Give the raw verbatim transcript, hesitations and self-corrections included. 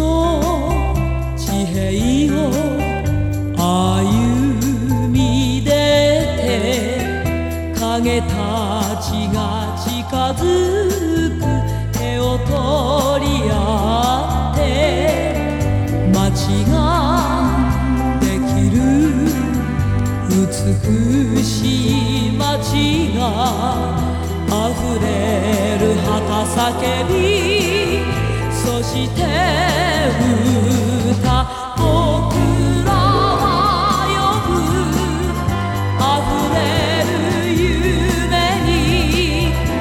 の地平を歩み出て、影たちが近づく手を取り合って、街ができる美しい街が溢れる旗叫び、そして